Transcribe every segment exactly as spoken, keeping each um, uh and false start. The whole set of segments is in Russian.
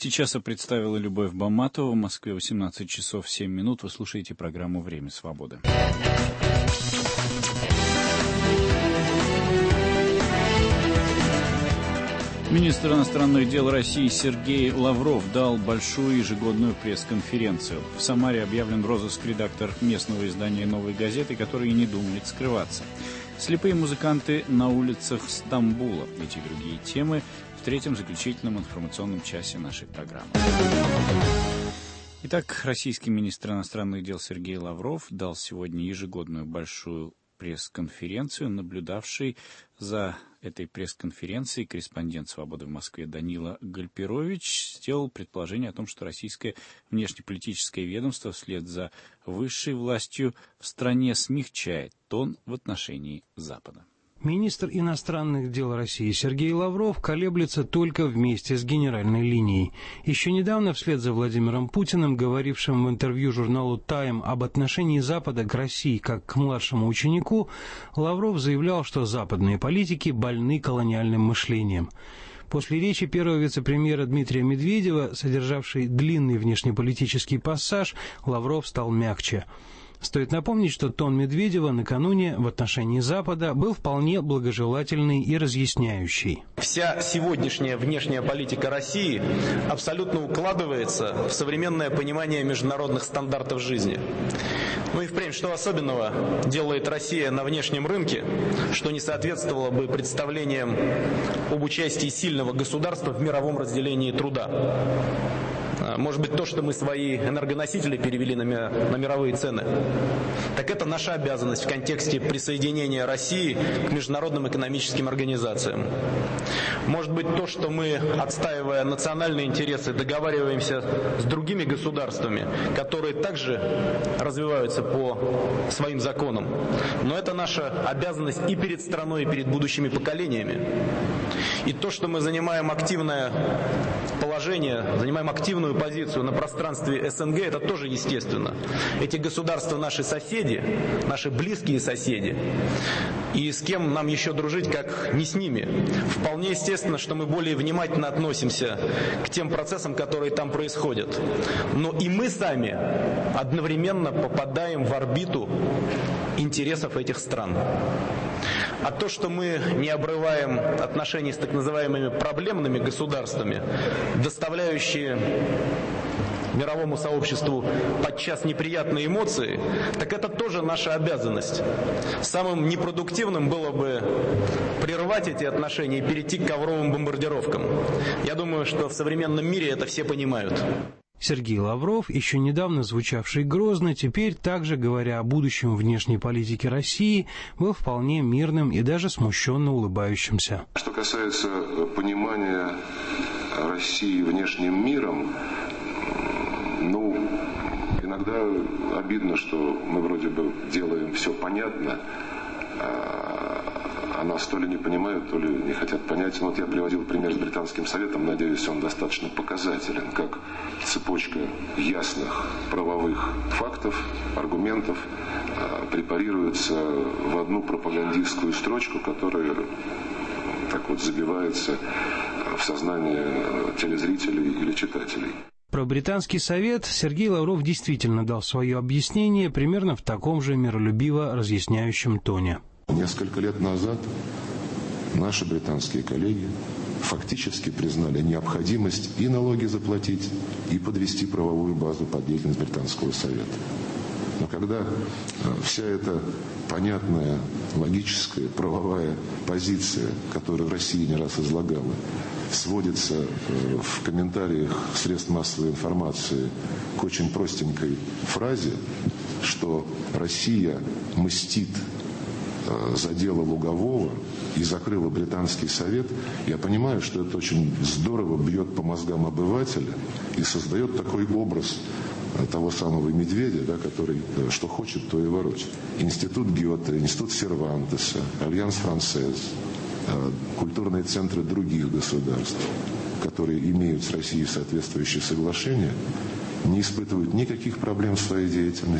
Сейчас я представила Любовь Баматова. В Москве восемнадцать часов семь минут. Вы слушаете программу «Время свободы». Министр иностранных дел России Сергей Лавров дал большую ежегодную пресс-конференцию. В Самаре объявлен в розыск редактор местного издания «Новой газеты», который не думает скрываться. Слепые музыканты на улицах Стамбула. Эти и другие темы в третьем заключительном информационном часе нашей программы. Итак, российский министр иностранных дел Сергей Лавров дал сегодня ежегодную большую пресс-конференцию. Наблюдавший за этой пресс-конференцией корреспондент «Свободы» в Москве Данила Гальперович сделал предположение о том, что российское внешнеполитическое ведомство вслед за высшей властью в стране смягчает тон в отношении Запада. Министр иностранных дел России Сергей Лавров колеблется только вместе с генеральной линией. Еще недавно, вслед за Владимиром Путиным, говорившим в интервью журналу «Тайм» об отношении Запада к России как к младшему ученику, Лавров заявлял, что западные политики больны колониальным мышлением. После речи первого вице-премьера Дмитрия Медведева, содержавшей длинный внешнеполитический пассаж, Лавров стал мягче. Стоит напомнить, что тон Медведева накануне в отношении Запада был вполне благожелательный и разъясняющий. Вся сегодняшняя внешняя политика России абсолютно укладывается в современное понимание международных стандартов жизни. Ну и впрямь, что особенного делает Россия на внешнем рынке, что не соответствовало бы представлениям об участии сильного государства в мировом разделении труда? Может быть, то, что мы свои энергоносители перевели на, ми на мировые цены. Так это наша обязанность в контексте присоединения России к международным экономическим организациям. Может быть, то, что мы, отстаивая национальные интересы, договариваемся с другими государствами, которые также развиваются по своим законам. Но это наша обязанность и перед страной, и перед будущими поколениями. И то, что мы занимаем активное положение, занимаем активную позицию на пространстве СНГ, это тоже естественно. Эти государства наши соседи, наши близкие соседи. И с кем нам еще дружить, как не с ними? Вполне естественно, что мы более внимательно относимся к тем процессам, которые там происходят. Но и мы сами одновременно попадаем в орбиту интересов этих стран. А то, что мы не обрываем отношения с так называемыми проблемными государствами, доставляющие мировому сообществу подчас неприятные эмоции, так это тоже наша обязанность. Самым непродуктивным было бы прервать эти отношения и перейти к ковровым бомбардировкам. Я думаю, что в современном мире это все понимают. Сергей Лавров, еще недавно звучавший грозно, теперь, также говоря о будущем внешней политики России, был вполне мирным и даже смущенно улыбающимся. Что касается понимания России внешним миром, ну, иногда обидно, что мы вроде бы делаем все понятно, а нас то ли не понимают, то ли не хотят понять. Вот я приводил пример с Британским советом, надеюсь, он достаточно показателен, как цепочка ясных правовых фактов, аргументов препарируется в одну пропагандистскую строчку, которая так вот забивается в сознание телезрителей или читателей. Про Британский совет Сергей Лавров действительно дал свое объяснение примерно в таком же миролюбиво разъясняющем тоне. Несколько лет назад наши британские коллеги фактически признали необходимость и налоги заплатить, и подвести правовую базу под деятельность Британского совета. Но когда вся эта понятная, логическая, правовая позиция, которую в России не раз излагала, сводится в комментариях средств массовой информации к очень простенькой фразе, что Россия мстит за дело Лугового и закрыла Британский совет, я понимаю, что это очень здорово бьет по мозгам обывателя и создает такой образ того самого Медведя, да, который что хочет, то и ворочит. Институт Гёте, Институт Сервантеса, Альянс Франсез, культурные центры других государств, которые имеют с Россией соответствующие соглашения, не испытывают никаких проблем в своей деятельности.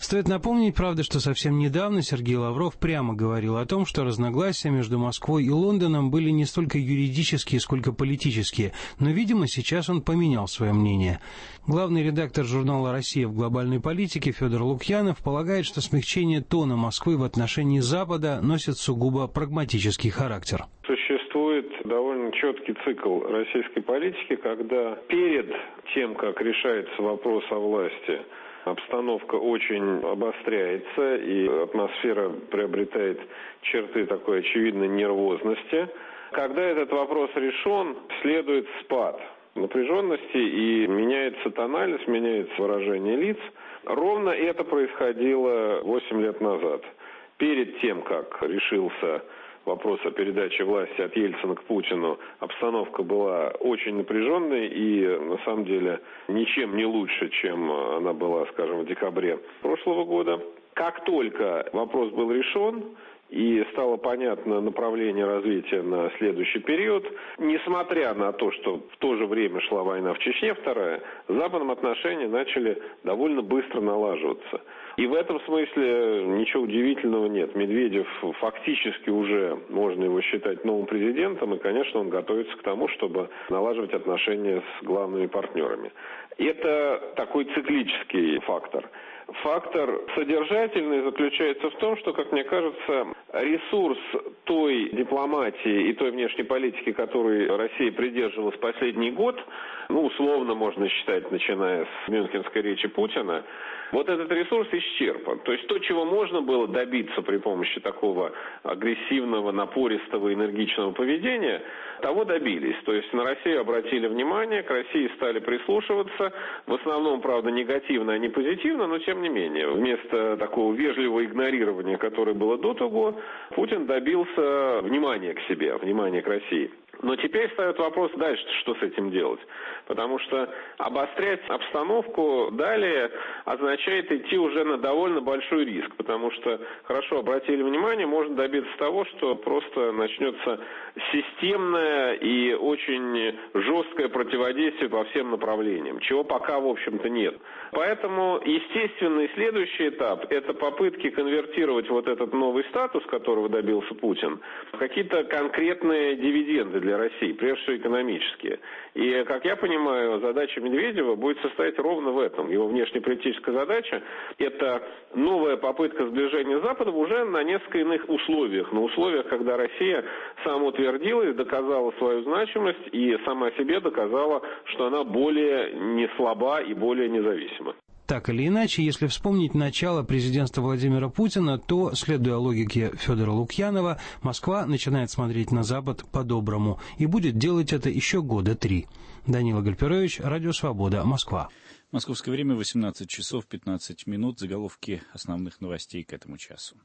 Стоит напомнить, правда, что совсем недавно Сергей Лавров прямо говорил о том, что разногласия между Москвой и Лондоном были не столько юридические, сколько политические, но, видимо, сейчас он поменял свое мнение. Главный редактор журнала «Россия» в глобальной политике Федор Лукьянов полагает, что смягчение тона Москвы в отношении Запада носит сугубо прагматический характер. Существует довольно четкий цикл российской политики, когда перед тем, как решается вопрос о власти, обстановка очень обостряется, и атмосфера приобретает черты такой очевидной нервозности. Когда этот вопрос решен, следует спад напряженности и меняется тональность, меняется выражение лиц. Ровно это происходило восемь лет назад. Перед тем, как решился вопрос о передаче власти от Ельцина к Путину, обстановка была очень напряженной и, на самом деле, ничем не лучше, чем она была, скажем, в декабре прошлого года. Как только вопрос был решен и стало понятно направление развития на следующий период, несмотря на то, что в то же время шла война в Чечне, вторая, с Западом отношения начали довольно быстро налаживаться. И в этом смысле ничего удивительного нет. Медведев фактически уже, можно его считать, новым президентом, и, конечно, он готовится к тому, чтобы налаживать отношения с главными партнерами. Это такой циклический фактор. Фактор содержательный заключается в том, что, как мне кажется, ресурс той дипломатии и той внешней политики, которой Россия придерживалась последний год, ну, условно можно считать, начиная с мюнхенской речи Путина, вот этот ресурс исчерпан. То есть то, чего можно было добиться при помощи такого агрессивного, напористого, энергичного поведения, того добились. То есть на Россию обратили внимание, к России стали прислушиваться, в основном, правда, негативно, а не позитивно, но тем не менее. Вместо такого вежливого игнорирования, которое было до того, Путин добился внимания к себе, внимания к России. Но теперь встает вопрос дальше, что с этим делать. Потому что обострять обстановку далее означает идти уже на довольно большой риск. Потому что, хорошо, обратили внимание, можно добиться того, что просто начнется системное и очень жесткое противодействие по всем направлениям, чего пока, в общем-то, нет. Поэтому естественный следующий этап – это попытки конвертировать вот этот новый статус, которого добился Путин, в какие-то конкретные дивиденды для России, прежде всего экономические. И, как я понимаю, задача Медведева будет состоять ровно в этом. Его внешнеполитическая задача – это новая попытка сближения с Западом уже на несколько иных условиях. На условиях, когда Россия самоутвердилась, доказала свою значимость и сама себе доказала, что она более не слаба и более независима. Так или иначе, если вспомнить начало президентства Владимира Путина, то, следуя логике Федора Лукьянова, Москва начинает смотреть на Запад по-доброму и будет делать это еще года три. Данила Гальперович, Радио Свобода, Москва. Московское время восемнадцать часов пятнадцать минут. Заголовки основных новостей к этому часу.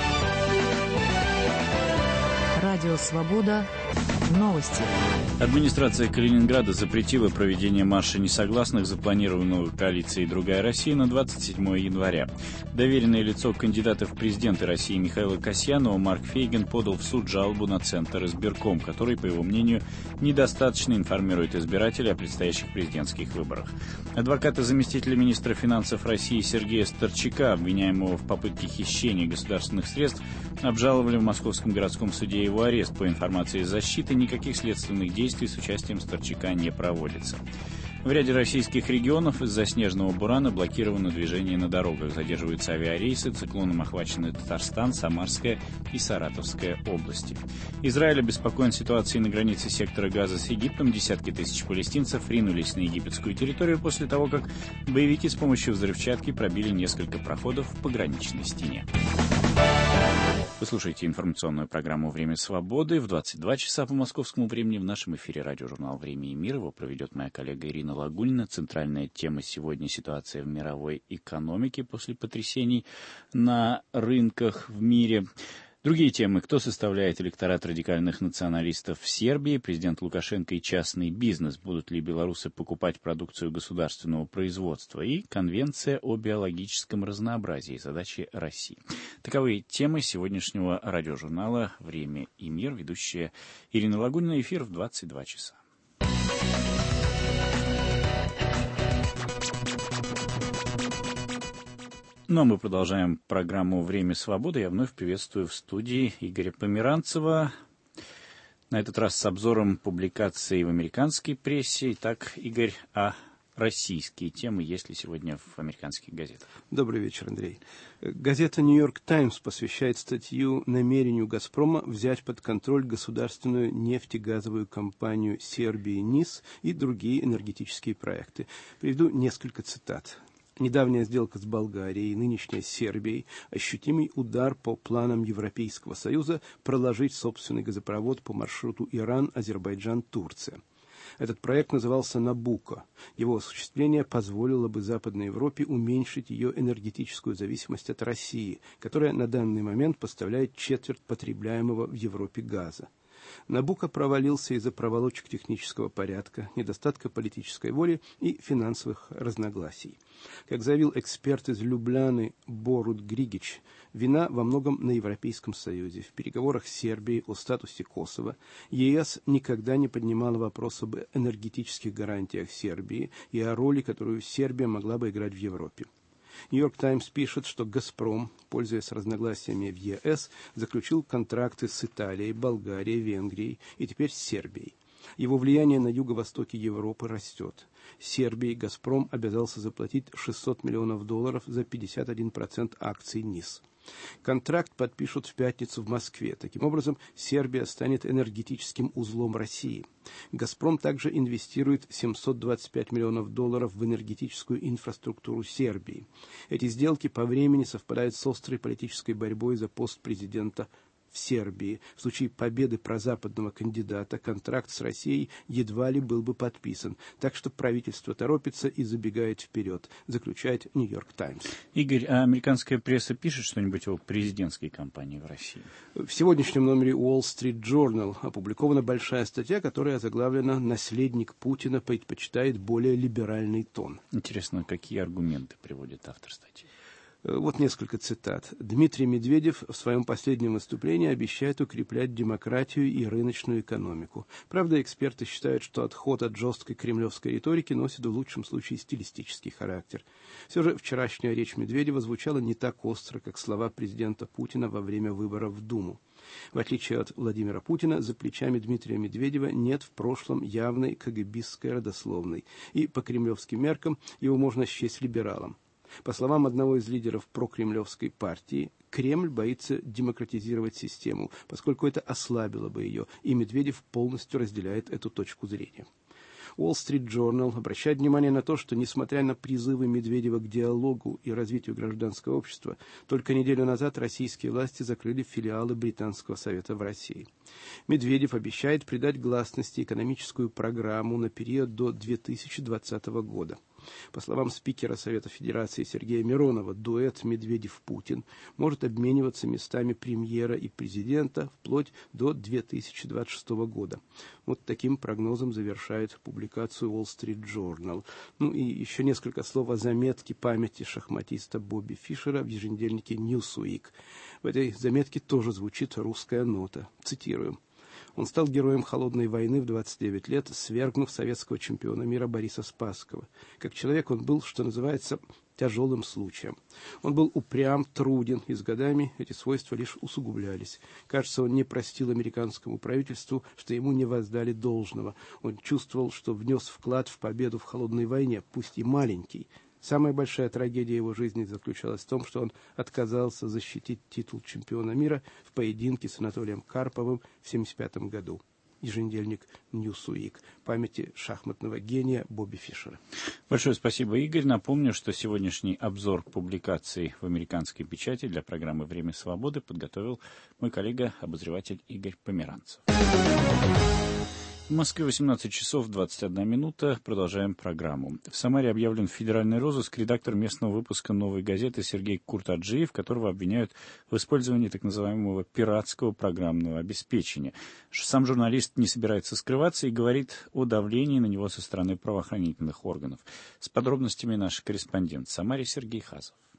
Радио Свобода. Новости. Администрация Калининграда запретила проведение марша несогласных, запланированного коалицией «Другая Россия» на двадцать седьмое января. Доверенное лицо кандидата в президенты России Михаила Касьянова Марк Фейгин подал в суд жалобу на Центр избирком, который, по его мнению, недостаточно информирует избирателей о предстоящих президентских выборах. Адвокаты заместителя министра финансов России Сергея Старчака, обвиняемого в попытке хищения государственных средств, обжаловали в Московском городском суде его арест. По информации защиты, никаких следственных действий с участием Старчака не проводится. В ряде российских регионов из-за снежного бурана блокировано движение на дорогах. Задерживаются авиарейсы, циклоном охвачены Татарстан, Самарская и Саратовская области. Израиль обеспокоен ситуацией на границе сектора Газа с Египтом. Десятки тысяч палестинцев ринулись на египетскую территорию после того, как боевики с помощью взрывчатки пробили несколько проходов в пограничной стене. Вы слушаете информационную программу «Время свободы». В двадцать два часа по московскому времени в нашем эфире радиожурнал «Время и мир». Его проведет моя коллега Ирина Лагунина. Центральная тема сегодня — ситуация в мировой экономике после потрясений на рынках в мире. Другие темы: кто составляет электорат радикальных националистов в Сербии, президент Лукашенко и частный бизнес, будут ли белорусы покупать продукцию государственного производства, и Конвенция о биологическом разнообразии, задачи России. Таковы темы сегодняшнего радиожурнала «Время и мир». Ведущая Ирина Лагунина. Эфир в двадцать два часа. Ну, а мы продолжаем программу «Время свободы». Я вновь приветствую в студии Игоря Померанцева. На этот раз с обзором публикаций в американской прессе. Итак, Игорь, а российские темы есть ли сегодня в американских газетах? Добрый вечер, Андрей. Газета «Нью-Йорк Таймс» посвящает статью намерению «Газпрома» взять под контроль государственную нефтегазовую компанию Сербии НИС и другие энергетические проекты. Приведу несколько цитат. Недавняя сделка с Болгарией и нынешняя с Сербией – ощутимый удар по планам Европейского Союза проложить собственный газопровод по маршруту Иран, Азербайджан, Турция. Этот проект назывался «Набуко». Его осуществление позволило бы Западной Европе уменьшить ее энергетическую зависимость от России, которая на данный момент поставляет четверть потребляемого в Европе газа. Набуко провалился из-за проволочек технического порядка, недостатка политической воли и финансовых разногласий. Как заявил эксперт из Любляны Борут Григич, вина во многом на Европейском Союзе. В переговорах с Сербией о статусе Косово ЕС никогда не поднимала вопрос об энергетических гарантиях Сербии и о роли, которую Сербия могла бы играть в Европе. «Нью-Йорк Таймс» пишет, что «Газпром», пользуясь разногласиями в ЕС, заключил контракты с Италией, Болгарией, Венгрией и теперь с Сербией. Его влияние на юго-востоке Европы растет. Сербии «Газпром» обязался заплатить шестьсот миллионов долларов за пятьдесят один процент акций НИС. Контракт подпишут в пятницу в Москве. Таким образом, Сербия станет энергетическим узлом России. «Газпром» также инвестирует семьсот двадцать пять миллионов долларов в энергетическую инфраструктуру Сербии. Эти сделки по времени совпадают с острой политической борьбой за пост президента в Сербии. В случае победы прозападного кандидата контракт с Россией едва ли был бы подписан. Так что правительство торопится и забегает вперед, заключает «Нью-Йорк Таймс». Игорь, а американская пресса пишет что-нибудь о президентской кампании в России? В сегодняшнем номере Wall Street Journal опубликована большая статья, которая озаглавлена «Наследник Путина предпочитает более либеральный тон». Интересно, какие аргументы приводит автор статьи? Вот несколько цитат. Дмитрий Медведев в своем последнем выступлении обещает укреплять демократию и рыночную экономику. Правда, эксперты считают, что отход от жесткой кремлевской риторики носит в лучшем случае стилистический характер. Все же вчерашняя речь Медведева звучала не так остро, как слова президента Путина во время выборов в Думу. В отличие от Владимира Путина, за плечами Дмитрия Медведева нет в прошлом явной кагибистской родословной, и по кремлевским меркам его можно счесть либералом. По словам одного из лидеров прокремлевской партии, Кремль боится демократизировать систему, поскольку это ослабило бы ее, и Медведев полностью разделяет эту точку зрения. Wall Street Journal обращает внимание на то, что, несмотря на призывы Медведева к диалогу и развитию гражданского общества, только неделю назад российские власти закрыли филиалы Британского совета в России. Медведев обещает придать гласности экономическую программу на период до две тысячи двадцатого года. По словам спикера Совета Федерации Сергея Миронова, дуэт Медведев-Путин может обмениваться местами премьера и президента вплоть до две тысячи двадцать шестого года. Вот таким прогнозом завершает публикацию Wall Street Journal. Ну и еще несколько слов о заметке памяти шахматиста Бобби Фишера в еженедельнике Newsweek. В этой заметке тоже звучит русская нота. Цитирую. Он стал героем холодной войны в двадцать девять лет, свергнув советского чемпиона мира Бориса Спасского. Как человек он был, что называется, тяжелым случаем. Он был упрям, труден, и с годами эти свойства лишь усугублялись. Кажется, он не простил американскому правительству, что ему не воздали должного. Он чувствовал, что внес вклад в победу в холодной войне, пусть и маленький. Самая большая трагедия его жизни заключалась в том, что он отказался защитить титул чемпиона мира в поединке с Анатолием Карповым в семьдесят пятом году. Еженедельник Newsweek. Памяти шахматного гения Бобби Фишера. Большое спасибо, Игорь. Напомню, что сегодняшний обзор публикаций в американской печати для программы «Время свободы» подготовил мой коллега, обозреватель Игорь Померанцев. В Москве восемнадцать часов двадцать одна минута. Продолжаем программу. В Самаре объявлен федеральный розыск редактор местного выпуска «Новой газеты» Сергей Куртаджиев, которого обвиняют в использовании так называемого пиратского программного обеспечения. Сам журналист не собирается скрываться и говорит о давлении на него со стороны правоохранительных органов. С подробностями наш корреспондент в Самаре Сергей Хазов.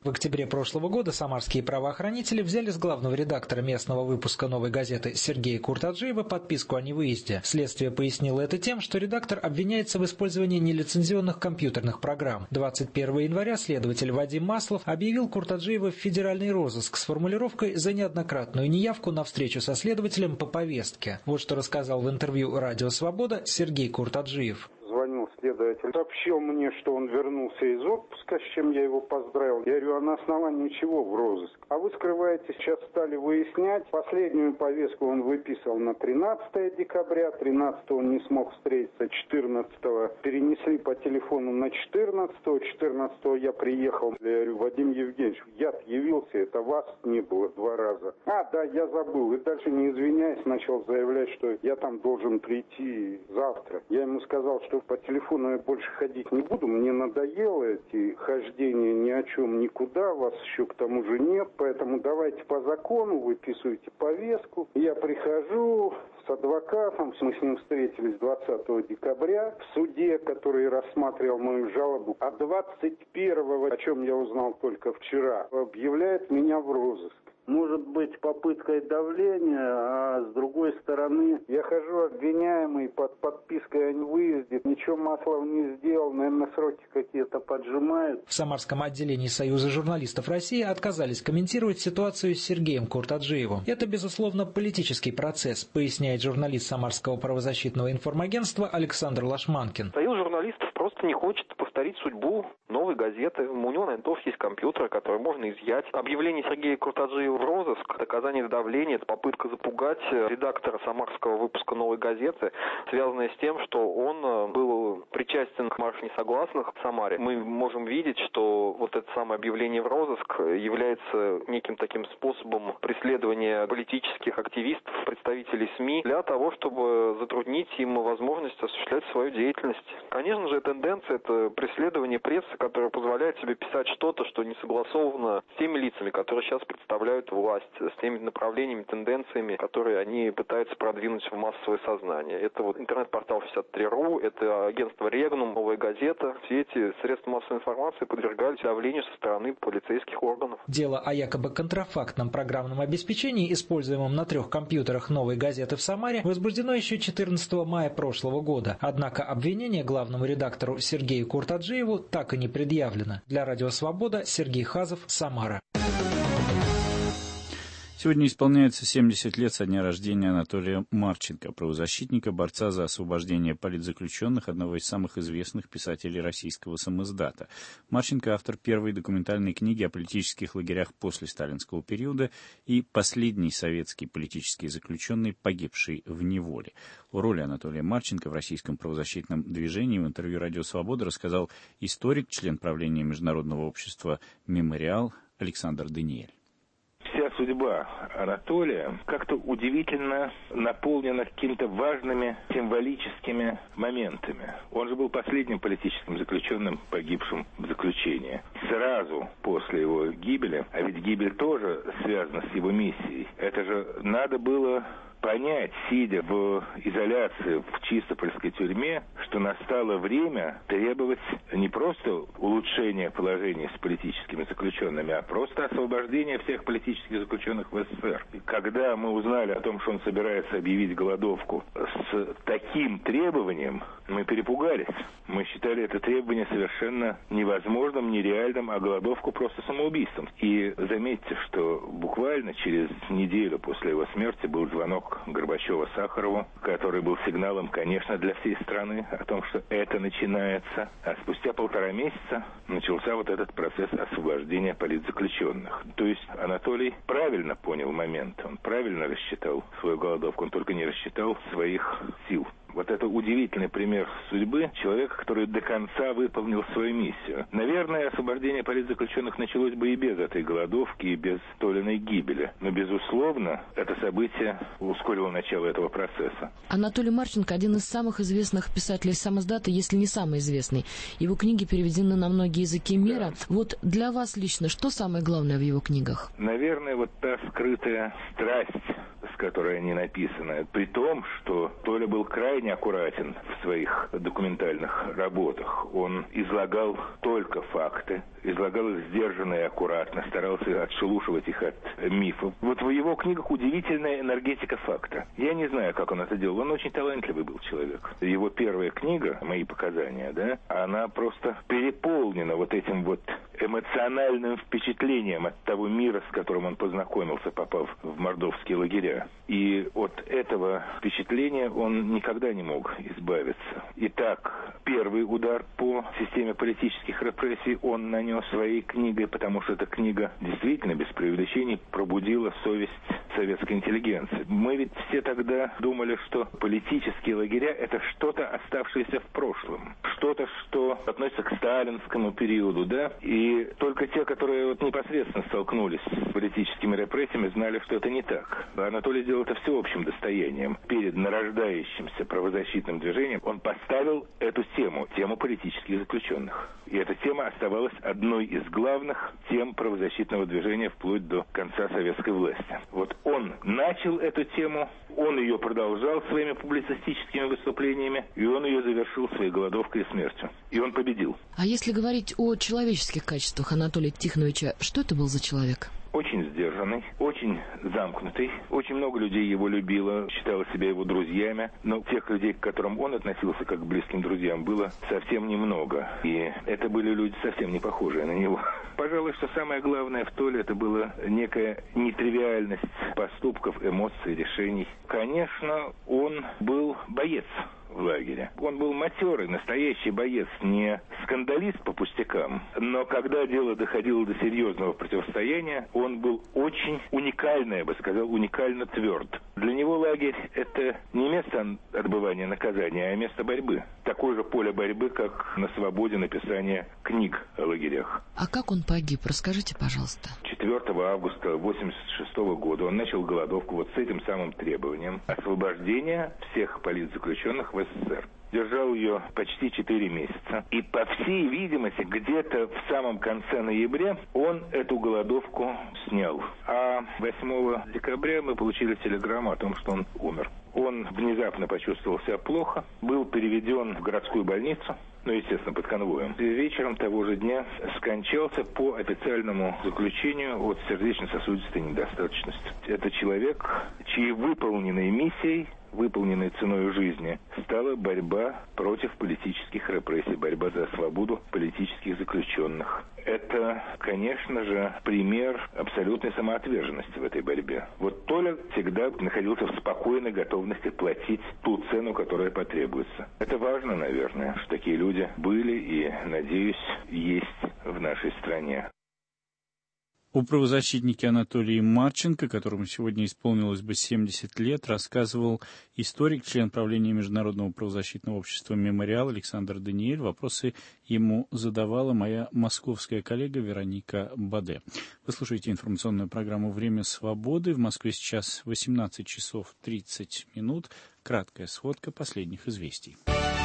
В октябре прошлого года самарские правоохранители взяли с главного редактора местного выпуска «Новой газеты» Сергея Куртаджиева подписку о невыезде. Следствие пояснило это тем, что редактор обвиняется в использовании нелицензионных компьютерных программ. двадцать первого января следователь Вадим Маслов объявил Куртаджиева в федеральный розыск с формулировкой за неоднократную неявку на встречу со следователем по повестке. Вот что рассказал в интервью «Радио Свобода» Сергей Куртаджиев. Звонил следователь, сообщил мне, что он вернулся из отпуска, с чем я его поздравил. Я говорю, а на основании чего в розыск? А вы скрываете, сейчас стали выяснять. Последнюю повестку он выписал на тринадцатое декабря, тринадцатого он не смог встретиться, четырнадцатого перенесли по телефону на четырнадцатого, четырнадцатого я приехал. Я говорю, Вадим Евгеньевич, я явился, это вас не было два раза. А, да, я забыл. И дальше, не извиняясь, начал заявлять, что я там должен прийти завтра. Я ему сказал, что по телефону я больше ходить не буду, мне надоело эти хождения ни о чем никуда, вас еще к тому же нет, поэтому давайте по закону, выписывайте повестку. Я прихожу с адвокатом, мы с ним встретились двадцатого декабря в суде, который рассматривал мою жалобу, а двадцать первого, о чем я узнал только вчера, объявляет меня в розыск. Может быть, попыткой давления, а с другой стороны, я хожу обвиняемый под подпиской о невыезде. Ничего Маслов не сделал, наверное, сроки какие-то поджимают. В Самарском отделении Союза журналистов России отказались комментировать ситуацию с Сергеем Куртаджиевым. Это, безусловно, политический процесс, поясняет журналист Самарского правозащитного информагентства Александр Лашманкин. Союз журналистов просто не хочет повторить судьбу «Новой газеты». У него, наверное, тоже есть компьютер, который можно изъять. Объявление Сергея Куртаджиева в розыск, доказание давления, это попытка запугать редактора самарского выпуска «Новой газеты», связанная с тем, что он был причастен к маршу несогласных в Самаре. Мы можем видеть, что вот это самое объявление в розыск является неким таким способом преследования политических активистов, представителей СМИ, для того, чтобы затруднить им возможность осуществлять свою деятельность. Конечно же, тенденция – это преследование прессы, которая позволяет себе писать что-то, что не согласовано с теми лицами, которые сейчас представляют власть, с теми направлениями, тенденциями, которые они пытаются продвинуть в массовое сознание. Это вот интернет-портал шестьдесят три точка ру, это агентство Регнум, «Новая газета». Все эти средства массовой информации подвергались давлению со стороны полицейских органов. Дело о якобы контрафактном программном обеспечении, используемом на трех компьютерах «Новой газеты» в Самаре, возбуждено еще четырнадцатого мая прошлого года. Однако обвинение главному редактору Сергею Куртаджиеву так и не предъявлено. Для «Радио Свобода» Сергей Хазов, Самара. Сегодня исполняется семьдесят лет со дня рождения Анатолия Марченко, правозащитника, борца за освобождение политзаключенных, одного из самых известных писателей российского самиздата. Марченко – автор первой документальной книги о политических лагерях после сталинского периода и последний советский политический заключенный, погибший в неволе. О роли Анатолия Марченко в российском правозащитном движении в интервью «Радио Свобода» рассказал историк, член правления Международного общества «Мемориал» Александр Даниэль. Вся судьба Анатолия как-то удивительно наполнена какими-то важными символическими моментами. Он же был последним политическим заключенным, погибшим в заключении. Сразу после его гибели, а ведь гибель тоже связана с его миссией, это же надо было понять, сидя в изоляции в чистопольской тюрьме, что настало время требовать не просто улучшения положения с политическими заключенными, а просто освобождения всех политических заключенных в СССР. Когда мы узнали о том, что он собирается объявить голодовку с таким требованием, мы перепугались. Мы считали это требование совершенно невозможным, нереальным, а голодовку просто самоубийством. И заметьте, что буквально через неделю после его смерти был звонок Горбачева-Сахарову, который был сигналом, конечно, для всей страны о том, что это начинается. А спустя полтора месяца начался вот этот процесс освобождения политзаключенных. То есть Анатолий правильно понял момент, он правильно рассчитал свою голодовку, он только не рассчитал своих сил. Вот это удивительный пример судьбы человека, который до конца выполнил свою миссию. Наверное, освобождение политзаключенных началось бы и без этой голодовки, и без Толиной гибели. Но, безусловно, это событие ускорило начало этого процесса. Анатолий Марченко – один из самых известных писателей самиздата, если не самый известный. Его книги переведены на многие языки мира. Да. Вот для вас лично, что самое главное в его книгах? Наверное, вот та скрытая страсть, с которой они написаны, при том, что Толя был крайне аккуратен в своих документальных работах. Он излагал только факты, излагал их сдержанно и аккуратно, старался отшелушивать их от мифов. Вот в его книгах удивительная энергетика факта. Я не знаю, как он это делал. Он очень талантливый был человек. Его первая книга, «Мои показания», да, она просто переполнена вот этим вот эмоциональным впечатлением от того мира, с которым он познакомился, попав в мордовские лагеря. И от этого впечатления он никогда не мог избавиться. Итак, первый удар по системе политических репрессий он нанес своей книгой, потому что эта книга действительно, без преувеличений, пробудила совесть советской интеллигенции. Мы ведь все тогда думали, что политические лагеря — это что-то, оставшееся в прошлом. Что-то, что относится к сталинскому периоду, да? И только те, которые вот непосредственно столкнулись с политическими репрессиями, знали, что это не так. Анатолий сделал это всеобщим достоянием. Перед нарождающимся правозащитным движением он поставил эту тему, тему политических заключенных. И эта тема оставалась одной из главных тем правозащитного движения вплоть до конца советской власти. Вот он начал эту тему, он ее продолжал своими публицистическими выступлениями, и он ее завершил своей голодовкой и смертью. И он победил. А если говорить о человеческих качествах Анатолия Тихоновича, что это был за человек? Очень сдержанный, очень замкнутый. Очень много людей его любило, считало себя его друзьями. Но тех людей, к которым он относился как к близким друзьям, было совсем немного. И это были люди совсем не похожие на него. Пожалуй, что самое главное в Толе — это была некая нетривиальность поступков, эмоций, решений. Конечно, он был боец в лагере. Он был матерый, настоящий боец, не скандалист по пустякам. Но когда дело доходило до серьезного противостояния, он был очень уникально, я бы сказал, уникально тверд. Для него лагерь — это не место отбывания наказания, а место борьбы. Такое же поле борьбы, как на свободе написания книг о лагерях. А как он погиб? Расскажите, пожалуйста. четвёртого августа восемьдесят шестого года он начал голодовку вот с этим самым требованием освобождения всех политзаключенных в СССР. Держал ее почти четыре месяца. И, по всей видимости, где-то в самом конце ноября он эту голодовку снял. А восьмого декабря мы получили телеграмму о том, что он умер. Он внезапно почувствовал себя плохо, был переведен в городскую больницу, ну, естественно, под конвоем. И вечером того же дня скончался по официальному заключению от сердечно-сосудистой недостаточности. Это человек, чьей выполненной миссией, выполненной ценой жизни, стала борьба против политических репрессий, борьба за свободу политических заключенных. Это, конечно же, пример абсолютной самоотверженности в этой борьбе. Вот Толя всегда находился в спокойной готовности платить ту цену, которая потребуется. Это важно, наверное, что такие люди были и, надеюсь, есть в нашей стране. О правозащитнике Анатолии Марченко, которому сегодня исполнилось бы семьдесят лет, рассказывал историк, член правления Международного правозащитного общества «Мемориал» Александр Даниэль. Вопросы ему задавала моя московская коллега Вероника Баде. Вы слушаете информационную программу «Время свободы». В Москве сейчас восемнадцать часов тридцать минут. Краткая сводка последних известий.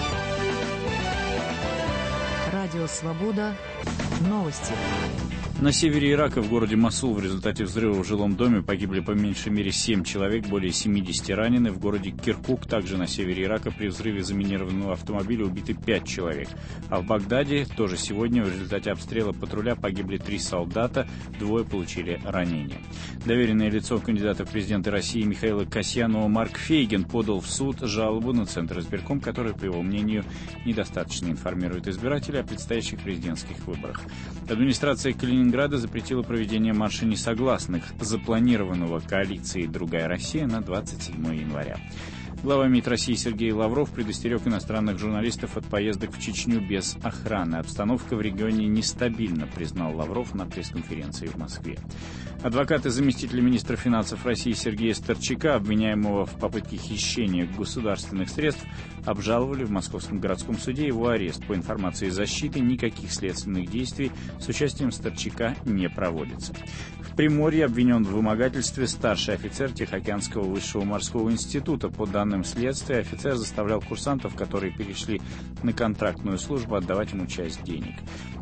Радио «Свобода». Новости. На севере Ирака, в городе Мосул, в результате взрыва в жилом доме погибли по меньшей мере семь человек, более семидесяти ранены. В городе Киркук, также на севере Ирака, при взрыве заминированного автомобиля убиты пять человек. А в Багдаде тоже сегодня в результате обстрела патруля погибли три солдата, двое получили ранения. Доверенное лицо кандидата в президенты России Михаила Касьянова Марк Фейгин подал в суд жалобу на Центр избирком, который, по его мнению, недостаточно информирует избирателей о предстоящих президентских выборах. Администрация Калининграда запретила проведение марша несогласных, запланированного коалицией «Другая Россия» на двадцать седьмое января. Глава МИД России Сергей Лавров предостерег иностранных журналистов от поездок в Чечню без охраны. Обстановка в регионе нестабильна, признал Лавров на пресс-конференции в Москве. Адвокаты заместителя министра финансов России Сергея Старчака, обвиняемого в попытке хищения государственных средств, обжаловали в Московском городском суде его арест. По информации защиты, никаких следственных действий с участием Старчака не проводится. В Приморье обвинен в вымогательстве старший офицер Тихоокеанского высшего морского института. По данным следствия, офицер заставлял курсантов, которые перешли на контрактную службу, отдавать ему часть денег.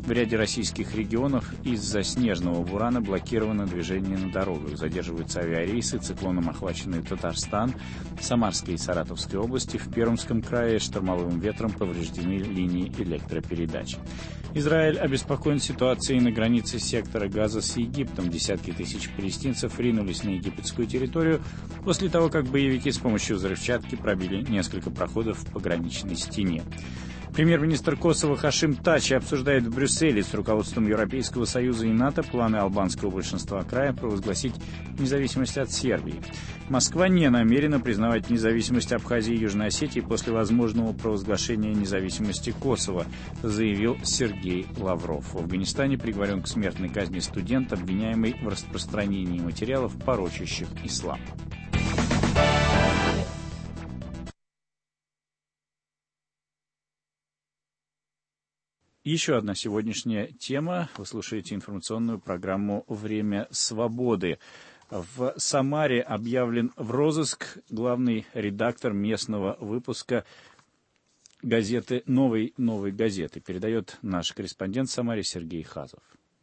В ряде российских регионов из-за снежного бурана блокировано движение на дорогах. Задерживаются авиарейсы, циклоном охваченный Татарстан, Самарской и Саратовской области. В Пермском крае штормовым ветром повреждены линии электропередач. Израиль обеспокоен ситуацией на границе сектора Газа с Египтом. Десятки тысяч палестинцев ринулись на египетскую территорию после того, как боевики с помощью взрывчатки пробили несколько проходов в пограничной стене. Премьер-министр Косово Хашим Тачи обсуждает в Брюсселе с руководством Европейского Союза и НАТО планы албанского большинства края провозгласить независимость от Сербии. Москва не намерена признавать независимость Абхазии и Южной Осетии после возможного провозглашения независимости Косово, заявил Сергей Лавров. В Афганистане приговорен к смертной казни студент, обвиняемый в распространении материалов, порочащих ислам. Еще одна сегодняшняя тема. Вы слушаете информационную программу «Время свободы». В Самаре объявлен в розыск главный редактор местного выпуска газеты «Новой, новой газеты». Передает наш корреспондент в Самаре Сергей Хазов.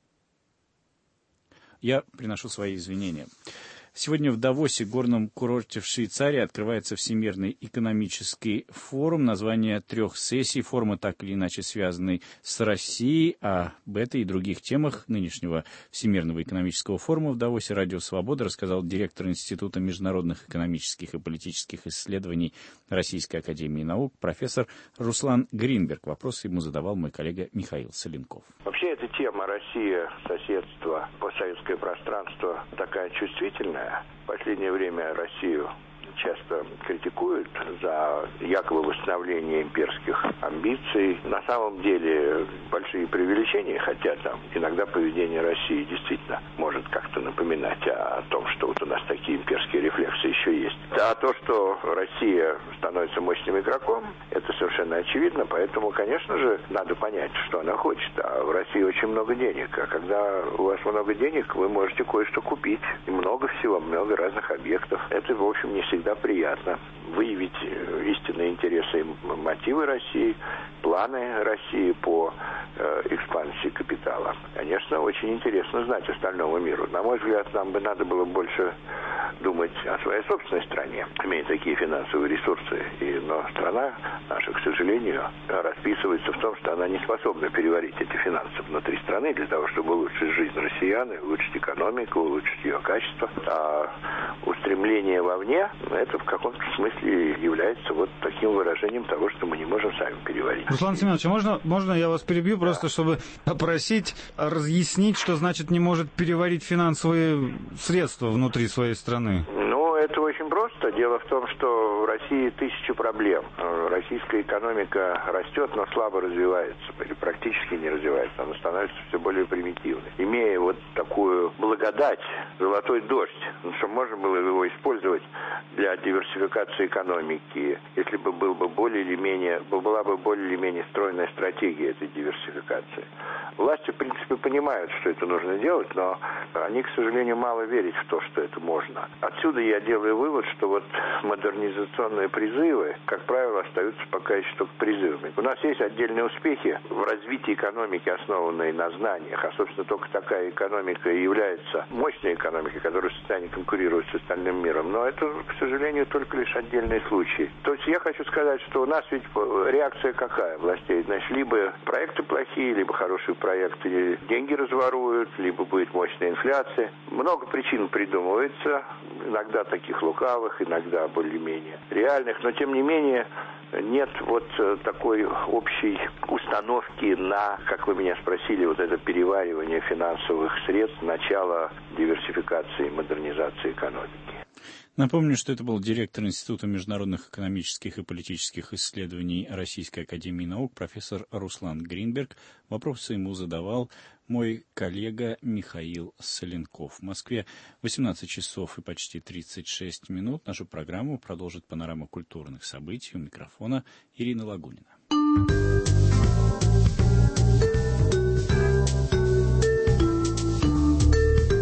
Я приношу свои извинения. Сегодня в Давосе, горном курорте в Швейцарии, открывается Всемирный экономический форум. Название трех сессий форума так или иначе связаны с Россией. А об этой и других темах нынешнего Всемирного экономического форума в Давосе «Радио Свобода» рассказал директор Института международных экономических и политических исследований Российской академии наук профессор Руслан Гринберг. Вопросы ему задавал мой коллега Михаил Соленков. Вообще эта тема Россия, соседство, постсоветское пространство такая чувствительная. В последнее время Россию часто критикуют за якобы восстановление имперских амбиций. На самом деле большие преувеличения, хотя там иногда поведение России действительно может как-то напоминать о том, что вот у нас такие имперские рефлексы еще есть. А то, что Россия становится мощным игроком, это совершенно очевидно, поэтому, конечно же, надо понять, что она хочет. А в России очень много денег, а когда у вас много денег, вы можете кое-что купить. И много всего, много разных объектов. Это, в общем, не всегда приятно. Выявить истинные интересы и мотивы России, планы России по э, экспансии капитала. Конечно, очень интересно знать остальному миру. На мой взгляд, нам бы надо было больше думать о своей собственной стране, имея такие финансовые ресурсы. И, но страна наша, к сожалению, расписывается в том, что она не способна переварить эти финансы внутри страны для того, чтобы улучшить жизнь россиян, улучшить экономику, улучшить ее качество. А устремление вовне, это в каком-то смысле является вот таким выражением того, что мы не можем сами переварить. Руслан Семенович, можно, можно я вас перебью, да. Просто чтобы попросить разъяснить, что значит не может переварить финансовые средства внутри своей страны? Ну, это очень просто. Дело в том, что в России тысячи проблем. Российская экономика растет, но слабо развивается, или практически не развивается. Она становится все более примитивной. Имея вот такую благодать, золотой дождь, что можно было его использовать для диверсификации экономики, если бы был бы более или менее, была бы более или менее стройная стратегия этой диверсификации. Власти, в принципе, понимают, что это нужно делать, но они, к сожалению, мало верят в то, что это можно. Отсюда я делаю вывод, что вот модернизационные призывы, как правило, остаются пока еще только призывами. У нас есть отдельные успехи в развитии экономики, основанной на знаниях, а, собственно, только такая экономика и является мощной экономикой, которая в состоянии конкурировать с остальным миром. Но это, к сожалению, только лишь отдельные случаи. То есть я хочу сказать, что у нас ведь реакция какая властей? Значит, либо проекты плохие, либо хорошие проекты, деньги разворуют, либо будет мощная инфляция. Много причин придумывается, иногда таких лукавых, иногда более-менее реальных, но тем не менее нет вот такой общей установки на, как вы меня спросили, вот это переваривание финансовых средств, начало диверсификации и модернизации экономики. Напомню, что это был директор Института международных экономических и политических исследований Российской академии наук профессор Руслан Гринберг. Вопросы ему задавал мой коллега Михаил Соленков. В Москве восемнадцать часов и почти тридцать шесть минут. Нашу программу продолжит панорама культурных событий. У микрофона Ирина Лагунина.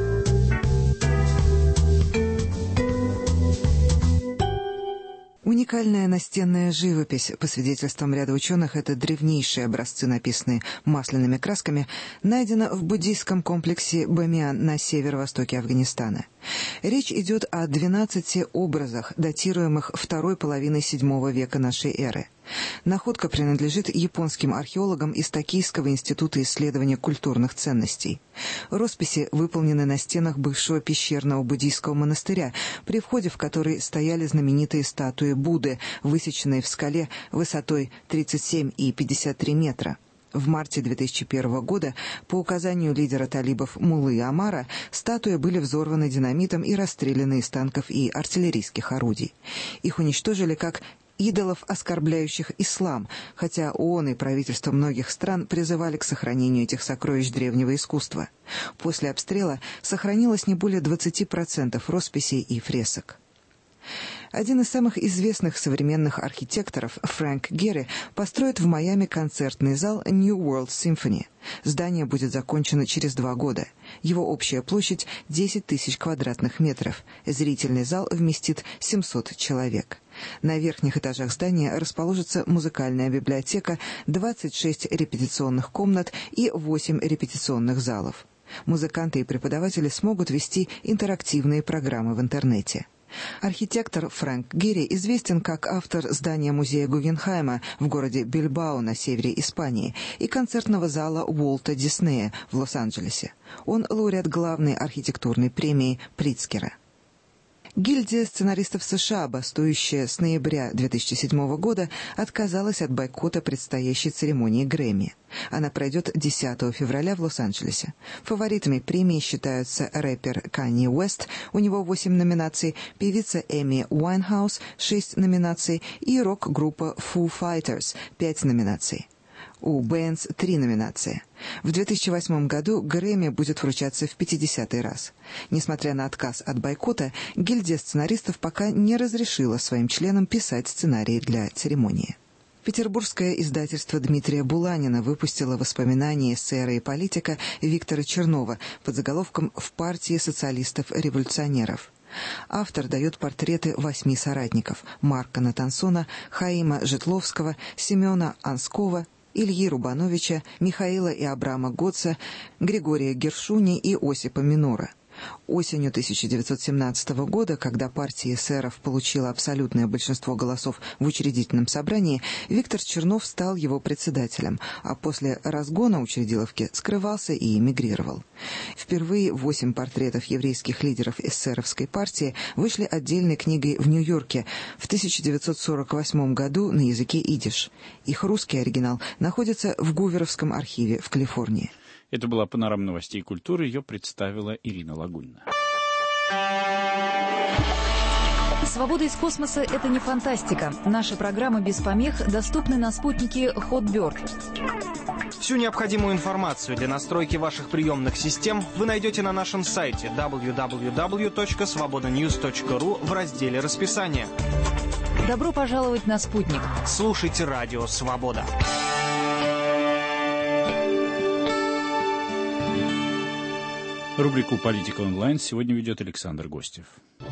Уникальный Уникальная настенная живопись, по свидетельствам ряда ученых, это древнейшие образцы, написанные масляными красками, найдена в буддийском комплексе Бамиан на северо-востоке Афганистана. Речь идет о двенадцати образах, датируемых второй половиной седьмого века нашей эры. Находка принадлежит японским археологам из Токийского института исследования культурных ценностей. Росписи выполнены на стенах бывшего пещерного буддийского монастыря, при входе в который стояли знаменитые статуи Будды, высеченные в скале высотой тридцать семь и пятьдесят три метра. В марте две тысячи первого года, по указанию лидера талибов Муллы Амара, статуи были взорваны динамитом и расстреляны из танков и артиллерийских орудий. Их уничтожили как идолов, оскорбляющих ислам, хотя ООН и правительства многих стран призывали к сохранению этих сокровищ древнего искусства. После обстрела сохранилось не более двадцати процентов росписей и фресок. Один из самых известных современных архитекторов, Фрэнк Герри, построит в Майами концертный зал New World Symphony. Здание будет закончено через два года. Его общая площадь – десять тысяч квадратных метров. Зрительный зал вместит семьсот человек. На верхних этажах здания расположится музыкальная библиотека, двадцать шесть репетиционных комнат и восемь репетиционных залов. Музыканты и преподаватели смогут вести интерактивные программы в интернете. Архитектор Фрэнк Герри известен как автор здания музея Гугенхайма в городе Бильбао на севере Испании и концертного зала Уолта Диснея в Лос-Анджелесе. Он лауреат главной архитектурной премии Притцкера. Гильдия сценаристов США, бастующая с ноября две тысячи седьмого года, отказалась от бойкота предстоящей церемонии Грэмми. Она пройдет десятого февраля в Лос-Анджелесе. Фаворитами премии считаются рэпер Канье Уэст, у него восемь номинаций, певица Эми Уайнхаус, шесть номинаций и рок-группа Foo Fighters, пять номинаций. У Бэнс три номинации. В две тысячи восьмом году Грэмми будет вручаться в пятидесятый раз. Несмотря на отказ от бойкота, гильдия сценаристов пока не разрешила своим членам писать сценарии для церемонии. Петербургское издательство Дмитрия Буланина выпустило воспоминания эсера и политика Виктора Чернова под заголовком «В партии социалистов-революционеров». Автор дает портреты восьми соратников – Марка Натансона, Хаима Житловского, Семена Анскова, Ильи Рубановича, Михаила и Абрама Гоца, Григория Гершуни и Осипа Минора. Осенью тысяча девятьсот семнадцатого года, когда партия эсеров получила абсолютное большинство голосов в учредительном собрании, Виктор Чернов стал его председателем, а после разгона учредиловки скрывался и эмигрировал. Впервые восемь портретов еврейских лидеров эсеровской партии вышли отдельной книгой в Нью-Йорке в тысяча девятьсот сорок восьмом году на языке идиш. Их русский оригинал находится в Гуверовском архиве в Калифорнии. Это была панорама новостей культуры. Ее представила Ирина Лагунина. «Свобода из космоса» — это не фантастика. Наши программы без помех доступны на спутнике Hotbird. Всю необходимую информацию для настройки ваших приемных систем вы найдете на нашем сайте дабл ю дабл ю дабл ю точка свобода ньюс точка ру в разделе «Расписание». Добро пожаловать на спутник. Слушайте радио «Свобода». Рубрику «Политика онлайн» сегодня ведет Александр Гостев.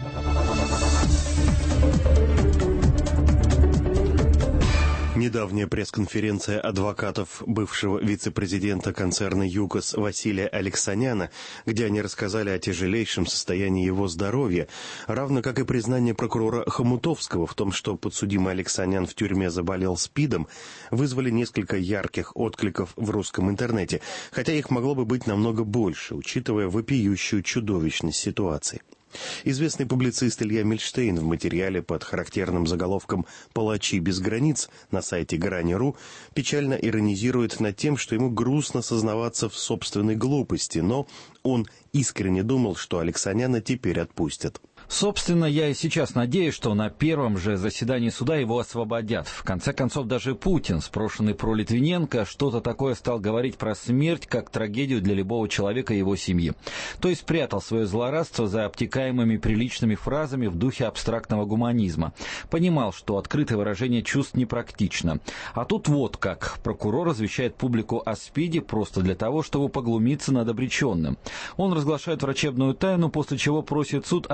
Недавняя пресс-конференция адвокатов бывшего вице-президента концерна «ЮКОС» Василия Алексаняна, где они рассказали о тяжелейшем состоянии его здоровья, равно как и признание прокурора Хомутовского в том, что подсудимый Алексанян в тюрьме заболел СПИДом, вызвали несколько ярких откликов в русском интернете, хотя их могло бы быть намного больше, учитывая вопиющую чудовищность ситуации. Известный публицист Илья Мильштейн в материале под характерным заголовком «Палачи без границ» на сайте Грани.ру печально иронизирует над тем, что ему грустно сознаваться в собственной глупости, но он искренне думал, что Алексаняна теперь отпустят. Собственно, я и сейчас надеюсь, что на первом же заседании суда его освободят. В конце концов, даже Путин, спрошенный про Литвиненко, что-то такое стал говорить про смерть как трагедию для любого человека и его семьи. То есть прятал свое злорадство за обтекаемыми приличными фразами в духе абстрактного гуманизма. Понимал, что открытое выражение чувств непрактично. А тут вот как. Прокурор извещает публику о СПИДе просто для того, чтобы поглумиться над обреченным. Он разглашает врачебную тайну, после чего просит суд оставить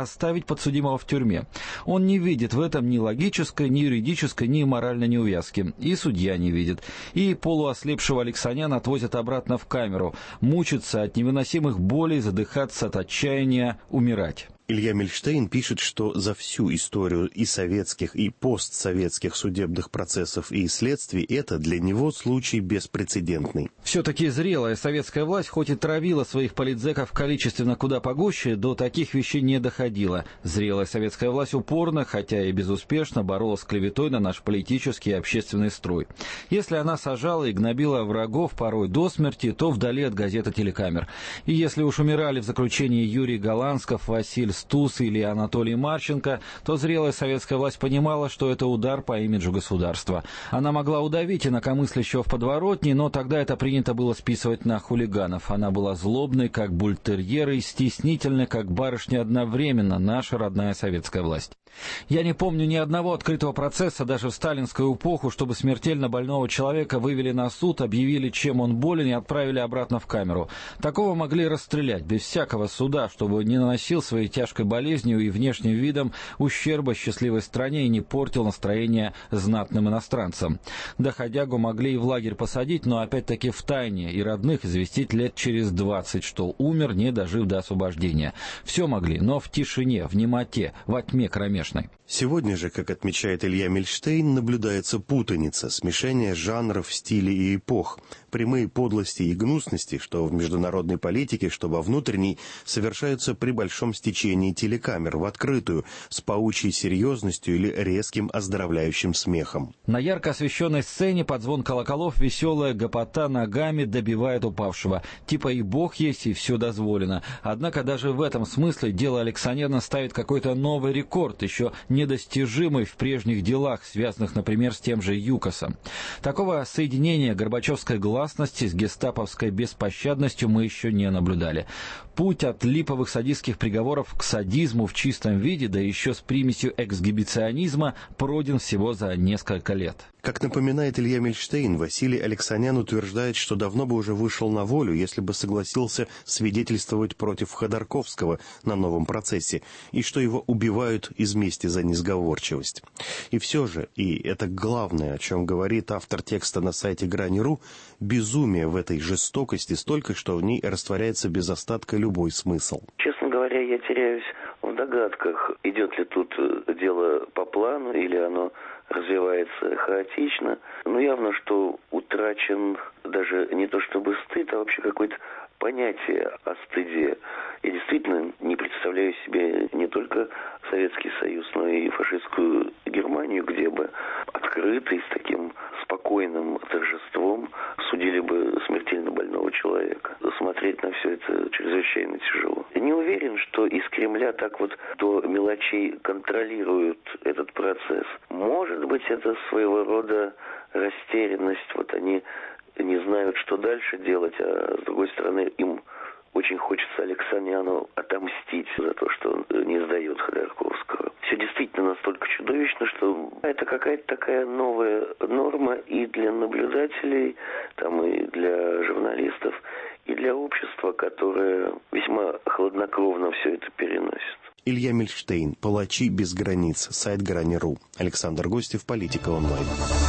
подсудимого в тюрьме. Он не видит в этом ни логической, ни юридической, ни моральной неувязки. И судья не видит. И полуослепшего Алексаняна отвозят обратно в камеру. Мучиться от невыносимых болей, задыхаться от отчаяния, умирать. Илья Мильштейн пишет, что за всю историю и советских, и постсоветских судебных процессов и следствий это для него случай беспрецедентный. Все-таки зрелая советская власть, хоть и травила своих политзеков количественно куда погуще, до таких вещей не доходила. Зрелая советская власть упорно, хотя и безуспешно, боролась с клеветой на наш политический и общественный строй. Если она сажала и гнобила врагов порой до смерти, то вдали от газет и телекамер. И если уж умирали в заключении Юрий Голландсков, Василий Стус или Анатолий Марченко, то зрелая советская власть понимала, что это удар по имиджу государства. Она могла удавить инакомыслящего в подворотне, но тогда это принято было списывать на хулиганов. Она была злобной, как бультерьер, и стеснительной, как барышня одновременно, наша родная советская власть. Я не помню ни одного открытого процесса, даже в сталинскую эпоху, чтобы смертельно больного человека вывели на суд, объявили, чем он болен, и отправили обратно в камеру. Такого могли расстрелять без всякого суда, чтобы не наносил своей тяжкой болезнью и внешним видом ущерба счастливой стране и не портил настроение знатным иностранцам. Доходягу могли и в лагерь посадить, но опять-таки в тайне, и родных известить лет через двадцать, что умер, не дожив до освобождения. Все могли, но в тишине, в немоте, во тьме кромешной. Сегодня же, как отмечает Илья Мильштейн, наблюдается путаница, смешение жанров, стилей и эпох. Прямые подлости и гнусности, что в международной политике, что во внутренней, совершаются при большом стечении телекамер, в открытую, с паучьей серьезностью или резким оздоровляющим смехом. На ярко освещенной сцене под звон колоколов веселая гопота ногами добивает упавшего. Типа и бог есть, и все дозволено. Однако даже в этом смысле дело Алексаняна ставит какой-то новый рекорд, еще недостижимый в прежних делах, связанных, например, с тем же ЮКОСом. Такого соединения горбачевской гласности с гестаповской беспощадностью мы еще не наблюдали. Путь от липовых садистских приговоров к садизму в чистом виде, да еще с примесью эксгибиционизма, пройден всего за несколько лет. Как напоминает Илья Мильштейн, Василий Алексанян утверждает, что давно бы уже вышел на волю, если бы согласился свидетельствовать против Ходорковского на новом процессе, и что его убивают из мести за несговорчивость. И все же, и это главное, о чем говорит автор текста на сайте Грани.ру, безумие в этой жестокости столько, что в ней растворяется без остатка любой смысл. Честно говоря, я теряюсь в догадках, идет ли тут дело по плану или оно развивается хаотично. Но явно, что утрачен даже не то чтобы стыд, а вообще какое-то понятие о стыде. Я действительно не представляю себе не только Советский Союз, но и фашистскую Германию, где бы открыто и с таким спокойным торжеством судили бы смертельно больного человека. Смотреть на все это чрезвычайно тяжело. Не уверен, что из Кремля так вот до мелочей контролируют этот процесс. Может быть, это своего рода растерянность. Вот они не знают, что дальше делать, а с другой стороны, им очень хочется Алексаняну отомстить за то, что он не сдает Ходорковского. Все действительно настолько чудовищно, что это какая-то такая новая норма и для наблюдателей, там, и для журналистов, и для общества, которое весьма хладнокровно все это переносит. Илья Мильштейн, «Палачи без границ», сайт Грани.ру. Александр Гостев, Политика онлайн.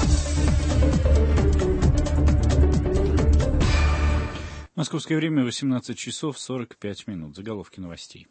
Московское время восемнадцать часов сорок пять минут. Заголовки новостей.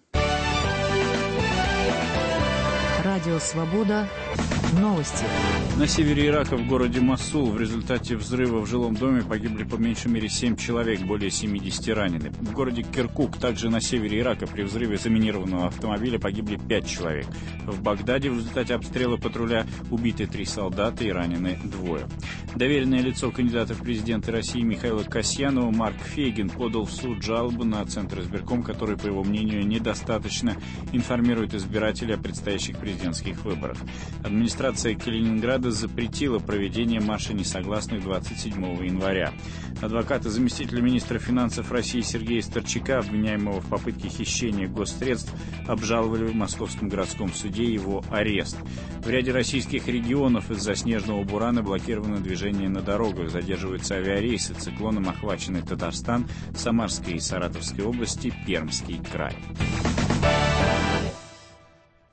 Радио «Свобода». Новости. На севере Ирака, в городе Мосул, в результате взрыва в жилом доме погибли по меньшей мере семь человек, более семидесяти ранены. В городе Киркук, также на севере Ирака, при взрыве заминированного автомобиля погибли пять человек. В Багдаде в результате обстрела патруля убиты три солдата и ранены двое. Доверенное лицо кандидата в президенты России Михаила Касьянова Марк Фейгин подал в суд жалобу на Центр избирком, который, по его мнению, недостаточно информирует избирателей о предстоящих президентских выборах. Администрация Калининграда запретила проведение марша несогласных двадцать седьмого января. Адвокаты заместителя министра финансов России Сергея Старчака, обвиняемого в попытке хищения госсредств, обжаловали в Московском городском суде его арест. В ряде российских регионов из-за снежного бурана блокировано движение на дорогах, задерживаются авиарейсы, циклоном охвачены Татарстан, Самарская и Саратовская области, Пермский край.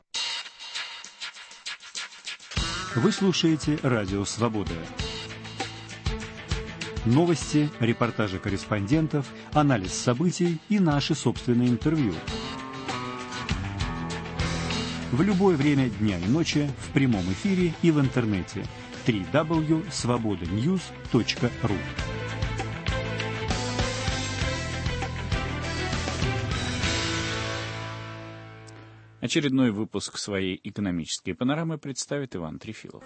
Вы слушаете «Радио Свобода». Новости, репортажи корреспондентов, анализ событий и наши собственные интервью. В любое время дня и ночи в прямом эфире и в интернете. дабл ю дабл ю дабл ю точка свобода ньюс точка ру. Очередной выпуск своей экономической панорамы представит Иван Трефилов.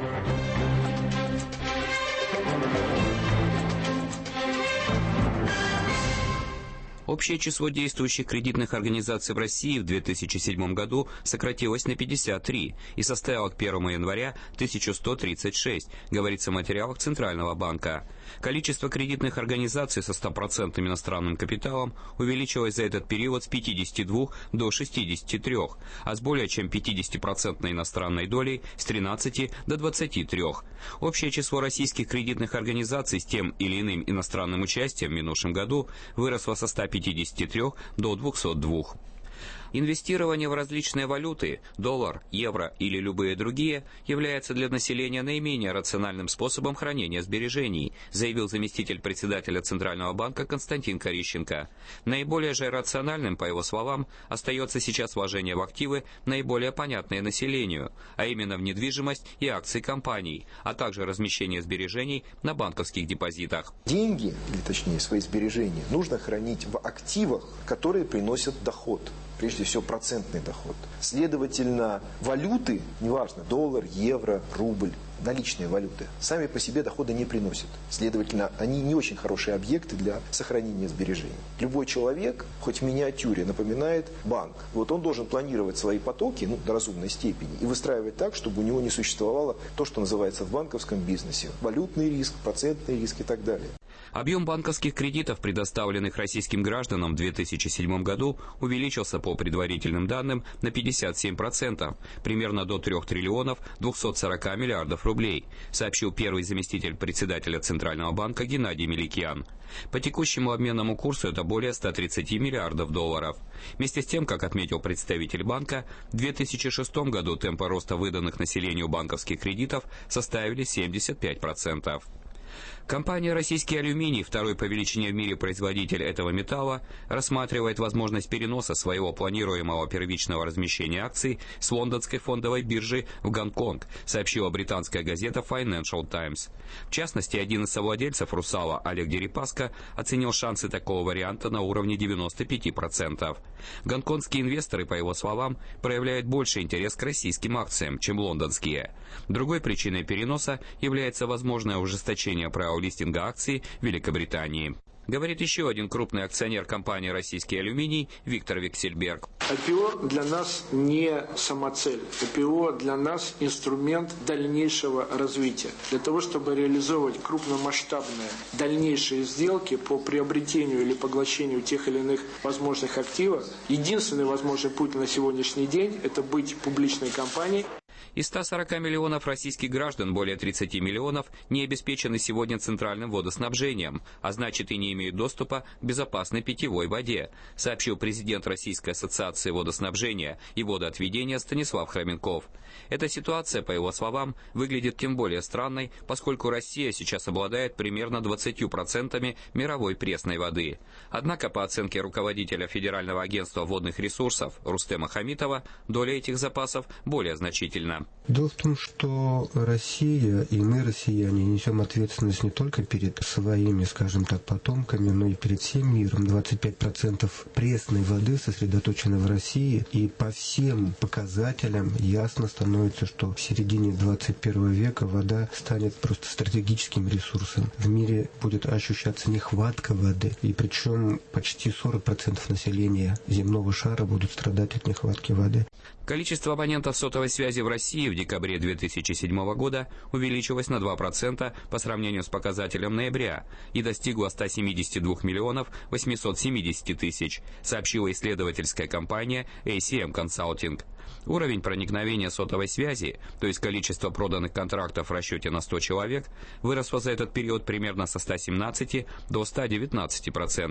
Общее число действующих кредитных организаций в России в две тысячи седьмом году сократилось на пятьдесят три и составило к первому января тысячу сто тридцать шесть, говорится в материалах Центрального банка. Количество кредитных организаций со стопроцентным иностранным капиталом увеличилось за этот период с пятидесяти двух до шестидесяти трёх, а с более чем пятидесятипроцентной иностранной долей с тринадцати до двадцати трёх. Общее число российских кредитных организаций с тем или иным иностранным участием в минувшем году выросло со ста пятидесяти трёх до двухсот двух. Инвестирование в различные валюты, доллар, евро или любые другие, является для населения наименее рациональным способом хранения сбережений, заявил заместитель председателя Центрального банка Константин Корищенко. Наиболее же рациональным, по его словам, остается сейчас вложение в активы, наиболее понятные населению, а именно в недвижимость и акции компаний, а также размещение сбережений на банковских депозитах. Деньги, или точнее свои сбережения, нужно хранить в активах, которые приносят доход. Прежде всего, процентный доход. Следовательно, валюты, неважно, доллар, евро, рубль, наличные валюты, сами по себе дохода не приносят. Следовательно, они не очень хорошие объекты для сохранения сбережений. Любой человек, хоть в миниатюре, напоминает банк. Вот он должен планировать свои потоки, ну, до разумной степени, и выстраивать так, чтобы у него не существовало то, что называется в банковском бизнесе валютный риск, процентный риск и так далее. Объем банковских кредитов, предоставленных российским гражданам в две тысячи седьмом году, увеличился по предварительным данным на пятьдесят семь процентов, примерно до трёх триллионов двухсот сорока миллиардов рублей, сообщил первый заместитель председателя Центрального банка Геннадий Меликиан. По текущему обменному курсу это более ста тридцати миллиардов долларов. Вместе с тем, как отметил представитель банка, в две тысячи шестом году темпы роста выданных населению банковских кредитов составили семьдесят пять процентов. Компания «Российский алюминий», второй по величине в мире производитель этого металла, рассматривает возможность переноса своего планируемого первичного размещения акций с лондонской фондовой биржи в Гонконг, сообщила британская газета Financial Times. В частности, один из совладельцев «Русала» Олег Дерипаска оценил шансы такого варианта на уровне девяноста пяти процентов. Гонконгские инвесторы, по его словам, проявляют больше интерес к российским акциям, чем лондонские. Другой причиной переноса является возможное ужесточение правил листинга акций в Великобритании. Говорит еще один крупный акционер компании «Российский алюминий» Виктор Виксельберг. ай пи о для нас не самоцель. ай пи о для нас инструмент дальнейшего развития. Для того, чтобы реализовывать крупномасштабные дальнейшие сделки по приобретению или поглощению тех или иных возможных активов, единственный возможный путь на сегодняшний день – это быть публичной компанией. Из ста сорока миллионов российских граждан более тридцати миллионов не обеспечены сегодня центральным водоснабжением, а значит и не имеют доступа к безопасной питьевой воде, сообщил президент Российской ассоциации водоснабжения и водоотведения Станислав Хроменков. Эта ситуация, по его словам, выглядит тем более странной, поскольку Россия сейчас обладает примерно двадцатью процентами мировой пресной воды. Однако, по оценке руководителя Федерального агентства водных ресурсов Рустема Хамитова, доля этих запасов более значительна. Дело в том, что Россия и мы, россияне, несем ответственность не только перед своими, скажем так, потомками, но и перед всем миром. двадцать пять процентов пресной воды сосредоточено в России, и по всем показателям ясно становится, что в середине двадцать первого века вода станет просто стратегическим ресурсом. В мире будет ощущаться нехватка воды, и причем почти сорок процентов населения земного шара будут страдать от нехватки воды. Количество абонентов сотовой связи в России в декабре две тысячи седьмого года увеличилось на два процента по сравнению с показателем ноября и достигло ста семидесяти двух миллионов восьмисот семидесяти тысяч, сообщила исследовательская компания эй си эм Consulting. Уровень проникновения сотовой связи, то есть количество проданных контрактов в расчете на сто человек, выросло за этот период примерно со ста семнадцати до ста девятнадцати процентов.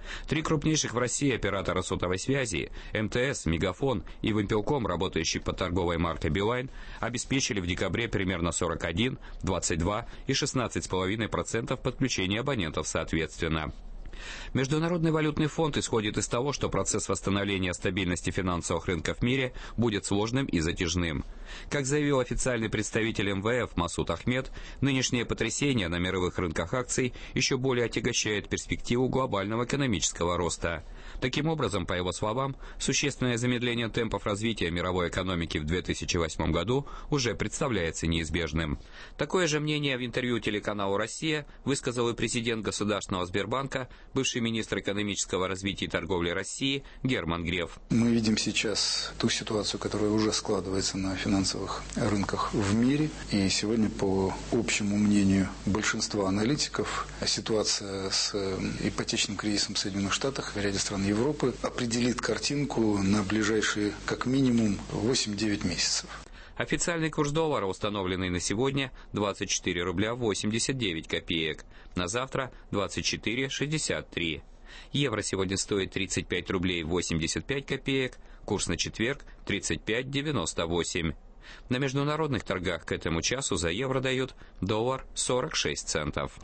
Три крупнейших в России оператора сотовой связи – эм тэ эс, Мегафон и Вимпелком, работающий под торговой маркой Билайн, обеспечили в декабре примерно сорок один, двадцать два и шестнадцать целых пять десятых процента подключения абонентов соответственно. Международный валютный фонд исходит из того, что процесс восстановления стабильности финансовых рынков в мире будет сложным и затяжным. Как заявил официальный представитель эм вэ эф Масуд Ахмед, нынешнее потрясение на мировых рынках акций еще более отягощает перспективу глобального экономического роста. Таким образом, по его словам, существенное замедление темпов развития мировой экономики в две тысячи восьмом году уже представляется неизбежным. Такое же мнение в интервью телеканалу «Россия» высказал и президент Государственного Сбербанка, бывший министр экономического развития и торговли России Герман Греф. Мы видим сейчас ту ситуацию, которая уже складывается на финансовых рынках в мире. И сегодня, по общему мнению большинства аналитиков, ситуация с ипотечным кризисом в Соединенных Штатах, в ряде стран Европы определит картинку на ближайшие, как минимум, восемь-девять месяцев. Официальный курс доллара, установленный на сегодня, двадцать четыре рубля восемьдесят девять копеек. На завтра двадцать четыре шестьдесят три. Евро сегодня стоит тридцать пять рублей восемьдесят пять копеек. Курс на четверг тридцать пять девяносто восемь. На международных торгах к этому часу за евро дают доллар сорок шесть центов.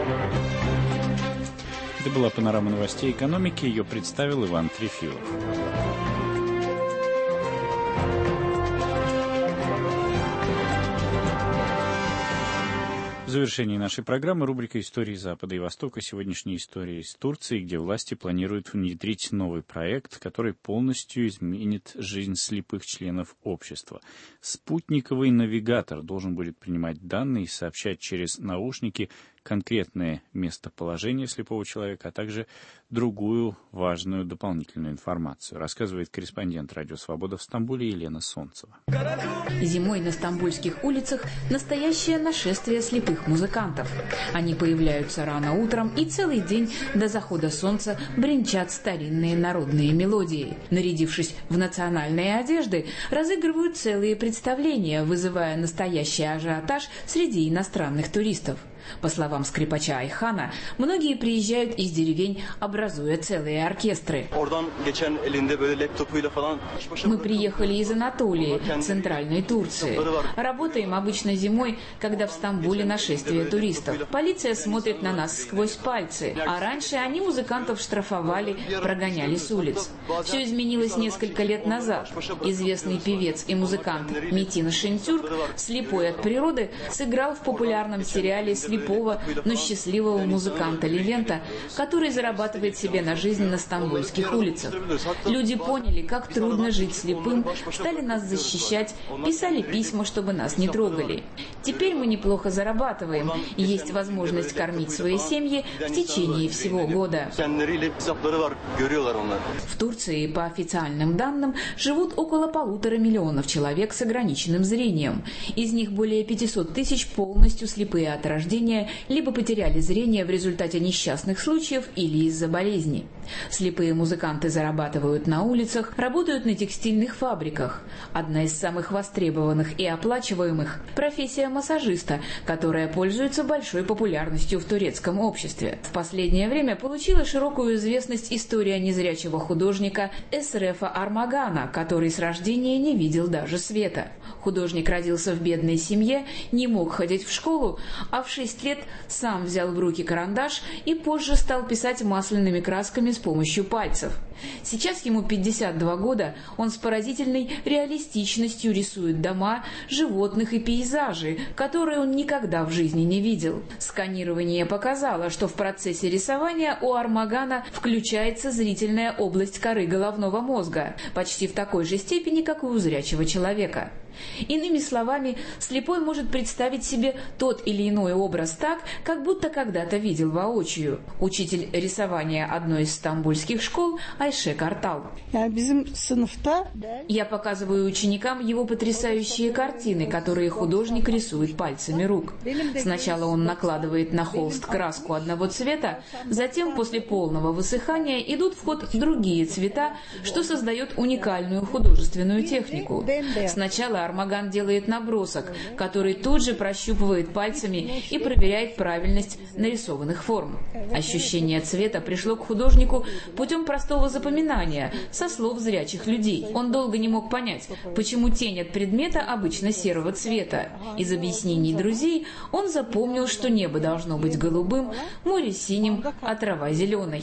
Это была панорама новостей экономики. Ее представил Иван Трефилов. В завершении нашей программы рубрика «Истории Запада и Востока». Сегодняшняя история из Турции, где власти планируют внедрить новый проект, который полностью изменит жизнь слепых членов общества. Спутниковый навигатор должен будет принимать данные и сообщать через наушники конкретное местоположение слепого человека, а также другую важную дополнительную информацию, рассказывает корреспондент «Радио Свобода» в Стамбуле Елена Солнцева. Зимой на стамбульских улицах настоящее нашествие слепых музыкантов. Они появляются рано утром и целый день до захода солнца бренчат старинные народные мелодии. Нарядившись в национальные одежды, разыгрывают целые представления, вызывая настоящий ажиотаж среди иностранных туристов. По словам скрипача Айхана, многие приезжают из деревень, образуя целые оркестры. Мы приехали из Анатолии, центральной Турции. Работаем обычно зимой, когда в Стамбуле нашествие туристов. Полиция смотрит на нас сквозь пальцы, а раньше они музыкантов штрафовали, прогоняли с улиц. Все изменилось несколько лет назад. Известный певец и музыкант Метин Шентюрк, слепой от природы, сыграл в популярном сериале «Слепой», но счастливого музыканта Левента, который зарабатывает себе на жизнь на стамбульских улицах. Люди поняли, как трудно жить слепым, стали нас защищать, писали письма, чтобы нас не трогали. Теперь мы неплохо зарабатываем, и есть возможность кормить свои семьи в течение всего года. В Турции, по официальным данным, живут около полутора миллионов человек с ограниченным зрением. Из них более пятисот тысяч полностью слепые от рождения, либо потеряли зрение в результате несчастных случаев или из-за болезни. Слепые музыканты зарабатывают на улицах, работают на текстильных фабриках. Одна из самых востребованных и оплачиваемых – профессия массажиста, которая пользуется большой популярностью в турецком обществе. В последнее время получила широкую известность история незрячего художника Эсрефа Армагана, который с рождения не видел даже света. Художник родился в бедной семье, не мог ходить в школу, а в шесть лет сам взял в руки карандаш и позже стал писать масляными красками с помощью пальцев. Сейчас ему пятьдесят два года, он с поразительной реалистичностью рисует дома, животных и пейзажи, которые он никогда в жизни не видел. Сканирование показало, что в процессе рисования у Армагана включается зрительная область коры головного мозга, почти в такой же степени, как и у зрячего человека. Иными словами, слепой может представить себе тот или иной образ так, как будто когда-то видел воочию. Учитель рисования одной из стамбульских школ Айше Картал. Я показываю ученикам его потрясающие картины, которые художник рисует пальцами рук. Сначала он накладывает на холст краску одного цвета, затем после полного высыхания идут в ход другие цвета, что создает уникальную художественную технику. Сначала Армаган делает набросок, который тут же прощупывает пальцами и проверяет правильность нарисованных форм. Ощущение цвета пришло к художнику путем простого запоминания со слов зрячих людей. Он долго не мог понять, почему тень от предмета обычно серого цвета. Из объяснений друзей он запомнил, что небо должно быть голубым, море синим, а трава зеленой.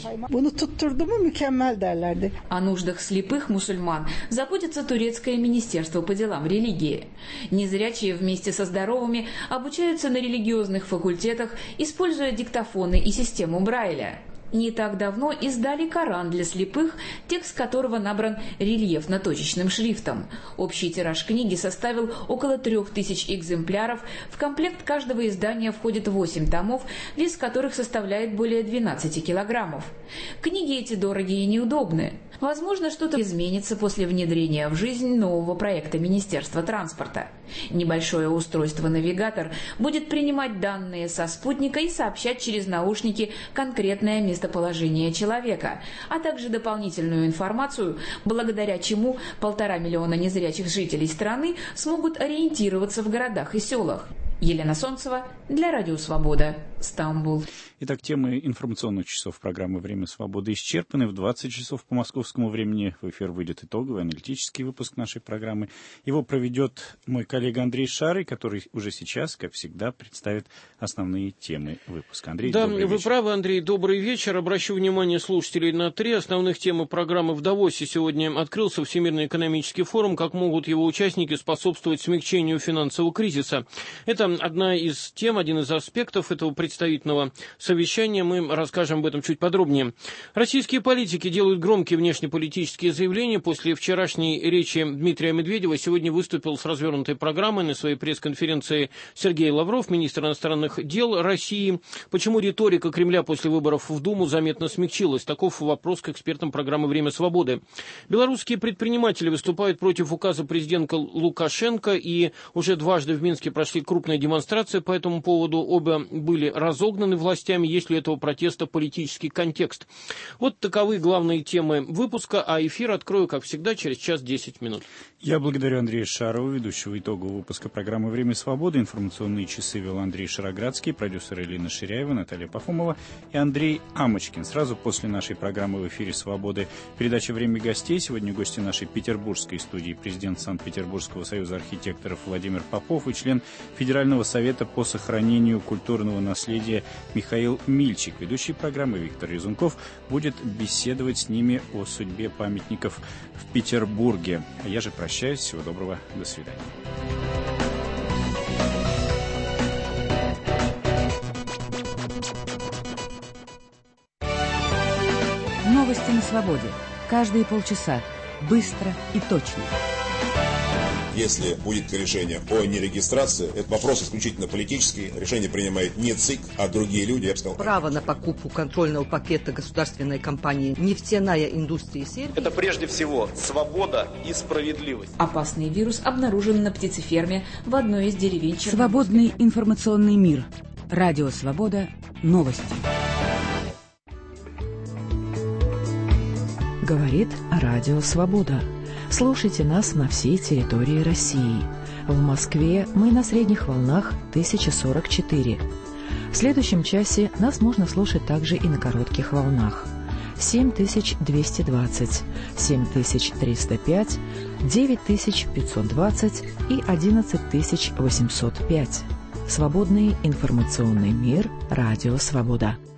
О нуждах слепых мусульман заботится турецкое министерство по делам религии. Незрячие вместе со здоровыми обучаются на религиозных факультетах, используя диктофоны и систему Брайля. Не так давно издали Коран для слепых, текст которого набран рельефно-точечным шрифтом. Общий тираж книги составил около трех тысяч экземпляров. В комплект каждого издания входит восемь томов, вес которых составляет более двенадцати килограммов. Книги эти дорогие и неудобны. Возможно, что-то изменится после внедрения в жизнь нового проекта Министерства транспорта. Небольшое устройство-навигатор будет принимать данные со спутника и сообщать через наушники конкретное местоположение человека, а также дополнительную информацию, благодаря чему полтора миллиона незрячих жителей страны смогут ориентироваться в городах и селах. Елена Солнцева для Радио Свобода, Стамбул. Итак, темы информационных часов программы «Время свободы» исчерпаны. В двадцать часов по московскому времени в эфир выйдет итоговый аналитический выпуск нашей программы. Его проведет мой коллега Андрей Шарый, который уже сейчас, как всегда, представит основные темы выпуска. Андрей, да, добрый вы вечер. правы, Андрей, добрый вечер. Обращу внимание слушателей на три основных темы программы. В Давосе сегодня открылся Всемирный экономический форум. Как могут его участники способствовать смягчению финансового кризиса? Это одна из тем, один из аспектов этого представительного совещания. Мы расскажем об этом чуть подробнее. Российские политики делают громкие внешнеполитические заявления. После вчерашней речи Дмитрия Медведева сегодня выступил с развернутой программой на своей пресс-конференции Сергей Лавров, министр иностранных дел России. Почему риторика Кремля после выборов в Думу заметно смягчилась? Таков вопрос к экспертам программы «Время свободы». Белорусские предприниматели выступают против указа президента Лукашенко, и уже дважды в Минске прошли крупные демонстрации по этому поводу. Оба были разогнаны властями. Есть ли этого протеста политический контекст? Вот таковы главные темы выпуска, а эфир открою, как всегда, через час десять минут. Я благодарю Андрея Шарова, ведущего итогового выпуска программы «Время свободы». Информационные часы вел Андрей Шароградский, продюсер Элина Ширяева, Наталья Пахомова и Андрей Амочкин. Сразу после нашей программы в эфире «Свободы» передача «Время гостей». Сегодня гости нашей петербургской студии президент Санкт-Петербургского союза архитекторов Владимир Попов и член Федерального совета по сохранению культурного наследия Михаил Мильчик. Ведущий программы Виктор Резунков будет беседовать с ними о судьбе памятников в Петербурге. А я же прощаюсь. Всего доброго. До свидания. Новости на свободе. Каждые полчаса. Быстро и точно. Если будет решение о нерегистрации, это вопрос исключительно политический. Решение принимает не ЦИК, а другие люди, я бы сказал. Право на покупку контрольного пакета государственной компании «Нефтяная индустрия Сербии». Это прежде всего свобода и справедливость. Опасный вирус обнаружен на птицеферме в одной из деревень Черноморска. Свободный информационный мир. Радио Свобода. Новости. Говорит Радио Свобода. Слушайте нас на всей территории России. В Москве мы на средних волнах тысяча сорок четыре. В следующем часе нас можно слушать также и на коротких волнах. семь тысяч двести двадцать, семь тысяч триста пять, девять тысяч пятьсот двадцать и одиннадцать тысяч восемьсот пять. Свободный информационный мир. Радио Свобода.